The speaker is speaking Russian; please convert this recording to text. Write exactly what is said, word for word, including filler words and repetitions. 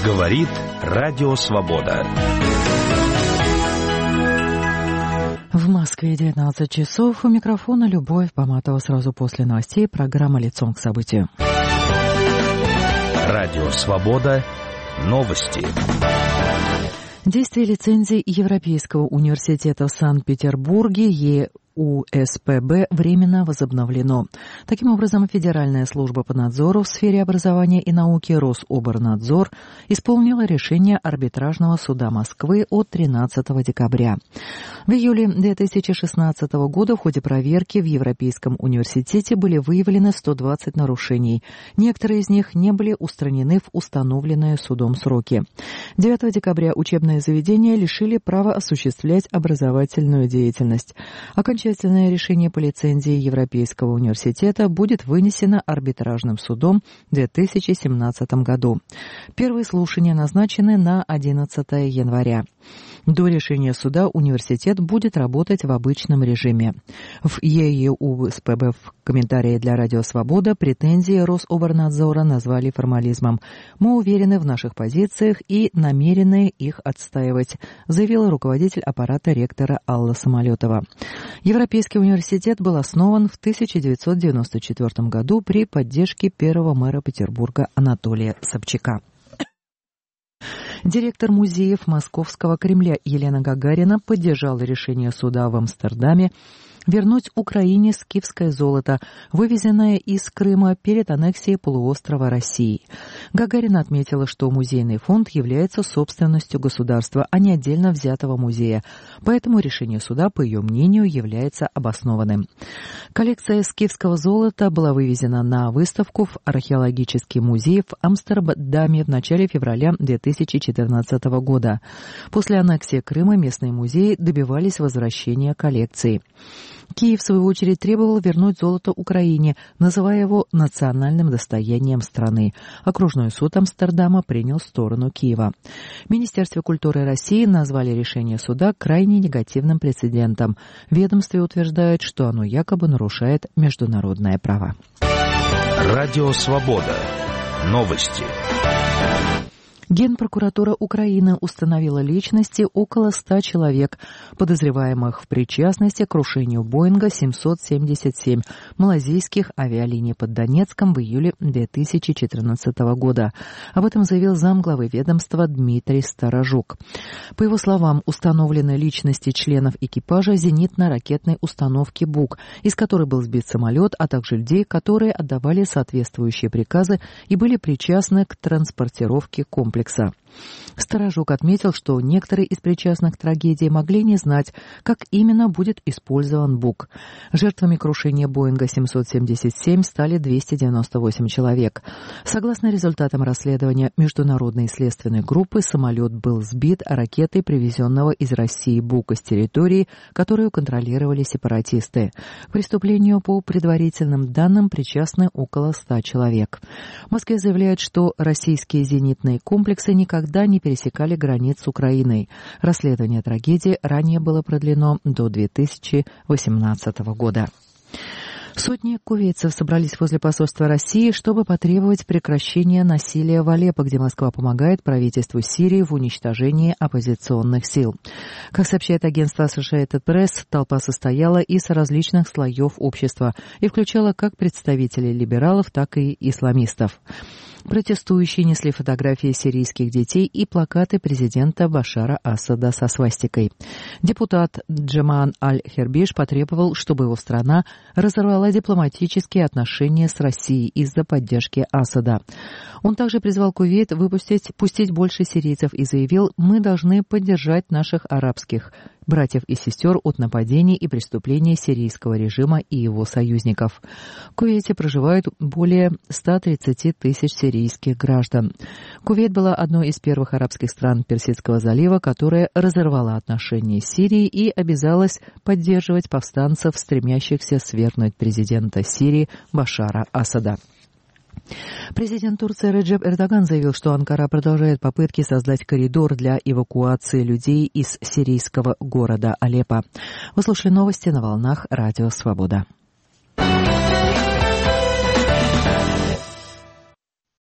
Говорит Радио Свобода. В Москве девятнадцать часов. У микрофона Любовь Поматова. Сразу после новостей программа «Лицом к событию». Радио Свобода. Новости. Действие лицензии Европейского университета в Санкт-Петербурге е у эс пэ бэ временно возобновлено. Таким образом, Федеральная служба по надзору в сфере образования и науки Рособорнадзор исполнила решение арбитражного суда Москвы от тринадцатого декабря. В июле две тысячи шестнадцатого года в ходе проверки в Европейском университете были выявлены сто двадцать нарушений. Некоторые из них не были устранены в установленные судом сроки. девятого декабря учебные заведения лишили права осуществлять образовательную деятельность. Окончательно Окончательное решение по лицензии Европейского университета будет вынесено арбитражным судом в две тысячи семнадцатом году. Первые слушания назначены на одиннадцатое января. До решения суда университет будет работать в обычном режиме. В е е у эс пэ бэ в комментарии для Радио Свобода претензии Рособорнадзора назвали формализмом. «Мы уверены в наших позициях и намерены их отстаивать», заявила руководитель аппарата ректора Алла Самолетова. Европейский университет был основан в тысяча девятьсот девяносто четвёртом году при поддержке первого мэра Петербурга Анатолия Собчака. Директор музеев Московского Кремля Елена Гагарина поддержала решение суда в Амстердаме вернуть Украине скифское золото, вывезенное из Крыма перед аннексией полуострова России. Гагарина отметила, что музейный фонд является собственностью государства, а не отдельно взятого музея, поэтому решение суда, по ее мнению, является обоснованным. Коллекция скифского золота была вывезена на выставку в археологический музей в Амстердаме в начале февраля две тысячи четырнадцатого года. После аннексии Крыма местные музеи добивались возвращения коллекции. Киев, в свою очередь, требовал вернуть золото Украине, называя его национальным достоянием страны. Окружной суд Амстердама принял сторону Киева. В Министерстве культуры России назвали решение суда крайне негативным прецедентом. В ведомстве утверждают, что оно якобы нарушает международное право. Радио Свобода. Новости. Генпрокуратура Украины установила личности около ста человек, подозреваемых в причастности к крушению Боинга семьсот семьдесят семь малайзийских авиалиний под Донецком в июле две тысячи четырнадцатого года. Об этом заявил замглавы ведомства Дмитрий Старожук. По его словам, установлены личности членов экипажа зенитно-ракетной установки «Бук», из которой был сбит самолет, а также людей, которые отдавали соответствующие приказы и были причастны к транспортировке комплекса. Старожук отметил, что некоторые из причастных к трагедии могли не знать, как именно будет использован «Бук». Жертвами крушения Боинга семьсот семьдесят семь стали двести девяносто восемь человек. Согласно результатам расследования международной следственной группы, самолет был сбит ракетой, привезенного из России «Бука» с территории, которую контролировали сепаратисты. К преступлению, по предварительным данным, причастны около ста человек. В Москве заявляют, что российские зенитные комплексы никогда не пересекали границ с Украиной. Расследование трагедии ранее было продлено до две тысячи восемнадцатого года. Сотни кувейцев собрались возле посольства России, чтобы потребовать прекращения насилия в Алеппо, где Москва помогает правительству Сирии в уничтожении оппозиционных сил. Как сообщает агентство Associated Press, толпа состояла из различных слоев общества и включала как представителей либералов, так и исламистов. Протестующие несли фотографии сирийских детей и плакаты президента Башара Асада со свастикой. Депутат Джеман Аль-Хербиш потребовал, чтобы его страна разорвала дипломатические отношения с Россией из-за поддержки Асада. Он также призвал Кувейт выпустить, пустить больше сирийцев и заявил: «Мы должны поддержать наших арабских братьев и сестер от нападений и преступлений сирийского режима и его союзников». В Кувейте проживают более ста тридцати тысяч сирийских граждан. Кувейт была одной из первых арабских стран Персидского залива, которая разорвала отношения с Сирией и обязалась поддерживать повстанцев, стремящихся свергнуть президента Сирии Башара Асада. Президент Турции Реджеп Эрдоган заявил, что Анкара продолжает попытки создать коридор для эвакуации людей из сирийского города Алеппо. Вы слушали новости на волнах Радио Свобода.